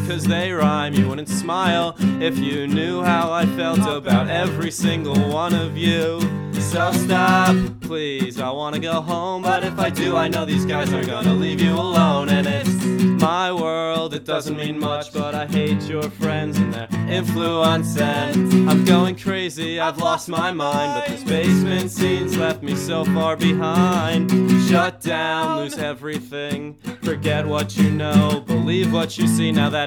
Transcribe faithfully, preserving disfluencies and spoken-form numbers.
cause they rhyme. You wouldn't smile if you knew how I felt about every single one of you. So stop, please, I wanna go home, but if I do, I know these guys aren't gonna leave you alone. And it's my world, it doesn't mean much, but I hate your friends and their influence. And I'm going crazy, I've lost my mind, but this basement scene's left me so far behind. Shut down, lose everything, forget what you know, believe what you see. Now that